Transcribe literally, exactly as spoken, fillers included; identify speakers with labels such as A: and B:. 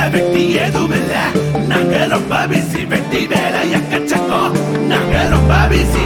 A: வெட்டி ஏதும் இல்ல நாங்க ரொம்ப பிசி வெட்டி வேலை எக்கச்சக்கம் நாங்க ரொம்ப பிசி